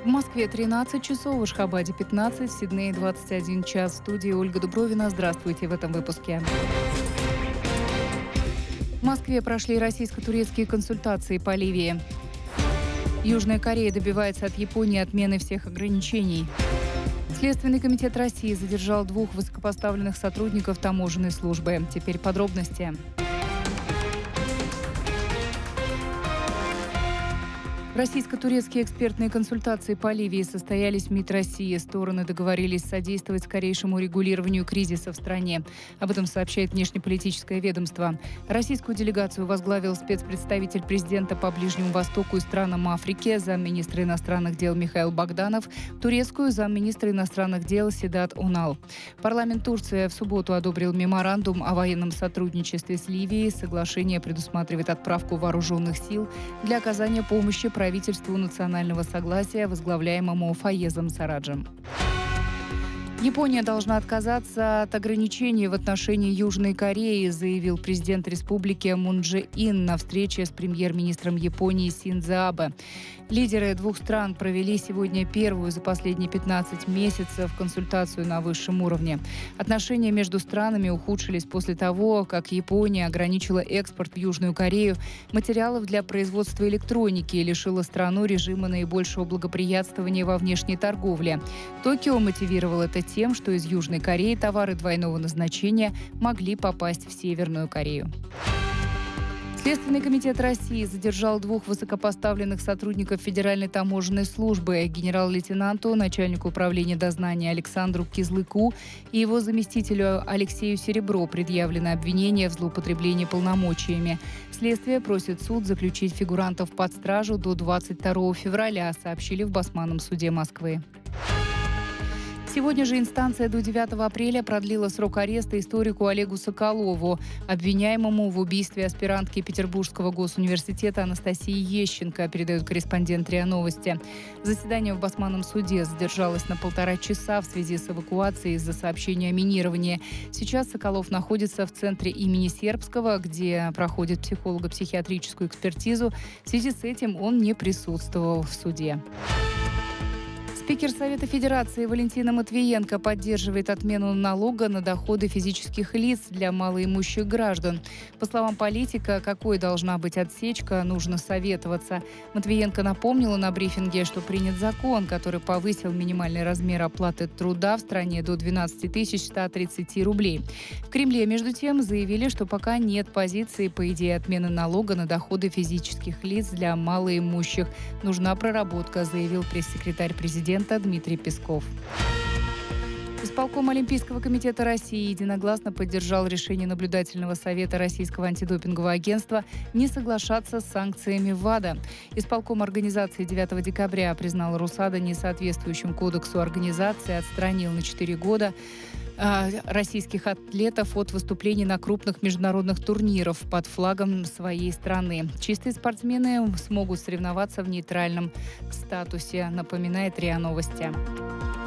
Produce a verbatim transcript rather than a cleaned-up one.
В Москве тринадцать часов, в Ашхабаде пятнадцать, в Сиднее двадцать один час. В студии Ольга Дубровина. Здравствуйте в этом выпуске. В Москве прошли российско-турецкие консультации по Ливии. Южная Корея добивается от Японии отмены всех ограничений. Следственный комитет России задержал двух высокопоставленных сотрудников таможенной службы. Теперь подробности. Российско-турецкие экспертные консультации по Ливии состоялись в МИД России. Стороны договорились содействовать скорейшему регулированию кризиса в стране. Об этом сообщает внешнеполитическое ведомство. Российскую делегацию возглавил спецпредставитель президента по Ближнему Востоку и странам Африки, замминистра иностранных дел Михаил Богданов, турецкую замминистра иностранных дел Седат Унал. Парламент Турции в субботу одобрил меморандум о военном сотрудничестве с Ливией. Соглашение предусматривает отправку вооруженных сил для оказания помощи правительству национального согласия, возглавляемому Фаезом Сараджем. Япония должна отказаться от ограничений в отношении Южной Кореи, заявил президент республики Мун Чже Ин на встрече с премьер-министром Японии Синдзо Абе. Лидеры двух стран провели сегодня первую за последние пятнадцать месяцев консультацию на высшем уровне. Отношения между странами ухудшились после того, как Япония ограничила экспорт в Южную Корею материалов для производства электроники и лишила страну режима наибольшего благоприятствования во внешней торговле. Токио мотивировал это тем, что из Южной Кореи товары двойного назначения могли попасть в Северную Корею. Следственный комитет России задержал двух высокопоставленных сотрудников Федеральной таможенной службы: генерал-лейтенанту, начальнику управления дознания Александру Кизлыку и его заместителю Алексею Серебро предъявлено обвинение в злоупотреблении полномочиями. Следствие просит суд заключить фигурантов под стражу до двадцать второго февраля, сообщили в Басманном суде Москвы. Сегодня же инстанция до девятого апреля продлила срок ареста историку Олегу Соколову, обвиняемому в убийстве аспирантки Петербургского госуниверситета Анастасии Ещенко, передает корреспондент РИА Новости. Заседание в Басманном суде задержалось на полтора часа в связи с эвакуацией из-за сообщения о минировании. Сейчас Соколов находится в центре имени Сербского, где проходит психолого-психиатрическую экспертизу. В связи с этим он не присутствовал в суде. Спикер Совета Федерации Валентина Матвиенко поддерживает отмену налога на доходы физических лиц для малоимущих граждан. По словам политика, какой должна быть отсечка, нужно советоваться. Матвиенко напомнила на брифинге, что принят закон, который повысил минимальный размер оплаты труда в стране до двенадцать тысяч сто тридцать рублей. В Кремле, между тем, заявили, что пока нет позиции по идее отмены налога на доходы физических лиц для малоимущих. Нужна проработка, заявил пресс-секретарь президента Дмитрий Песков. Исполком Олимпийского комитета России единогласно поддержал решение наблюдательного совета Российского антидопингового агентства не соглашаться с санкциями ВАДА. Исполком организации девятого декабря признал РУСАДА несоответствующим кодексу организации, отстранил на четыре года российских атлетов от выступлений на крупных международных турнирах под флагом своей страны. Чистые спортсмены смогут соревноваться в нейтральном статусе, напоминает РИА Новости.